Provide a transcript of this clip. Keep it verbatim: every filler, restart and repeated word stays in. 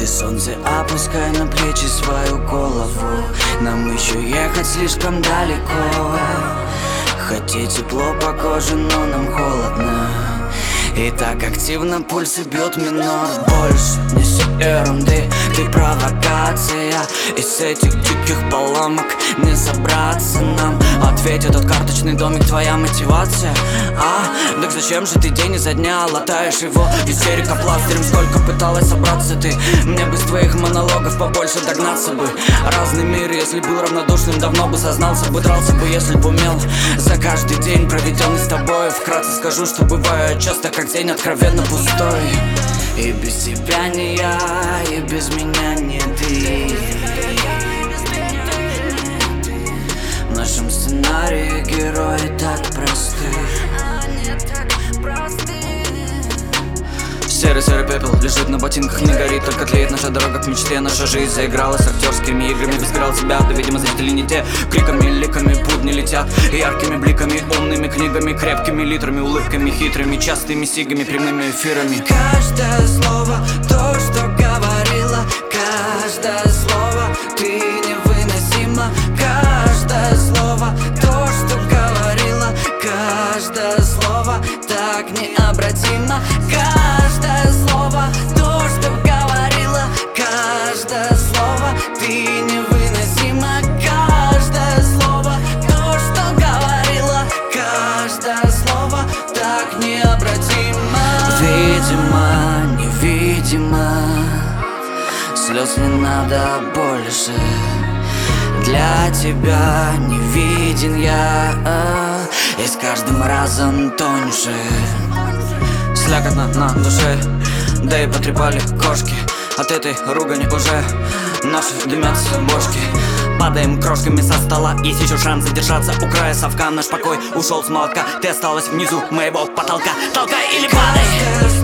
Ты, солнце, опускай на плечи свою голову. Нам еще ехать слишком далеко. Хотеть тепло по коже, но нам холодно. И так активно пульсы бьют минор. Больше неси ерунды, ты провокация. Из этих диких поломок не собраться нам. Ответь, этот карточный домик твоя мотивация? А, так зачем же ты день изо дня латаешь его? Истерика пластырем, сколько пыталась собраться ты. Мне бы с твоих монологов побольше догнаться бы. Разный мир, если был равнодушным, давно бы сознался бы. Дрался бы, если бы умел. За каждый день, проведенный с тобой, вкратце скажу, что бывает часто, как день откровенно пустой. И без тебя не я, и без меня не ты. В нашем сценарии герои так просты. Серый-серый пепел лежит на ботинках, не горит, только тлеет наша дорога к мечте. Наша жизнь заигралась с актерскими играми, безграл тебя, да, видимо, зрители не те. Криками, ликами будни летят, яркими бликами, умными книгами, крепкими литрами, улыбками хитрыми, частыми сигами, прямыми эфирами. Каждое слово, то, что говорила, каждое слово, ты невыносима. Каждое слово, то, что говорила, каждое слово, так необратимо. Каждое слово, то, что говорила, каждое слово, ты невыносима. Каждое слово, то, что говорила, каждое слово, так необратимо. Видимо, невидимо, слез не надо больше. Для тебя не виден я, и с каждым разом тоньше. Слякотно на душе, да и потрепали кошки. От этой ругани уже наши дымятся бошки. Падаем крошками со стола, есть еще шанс задержаться у края совка. Наш покой ушел с молотка, ты осталась внизу моего потолка. Толкай или падай.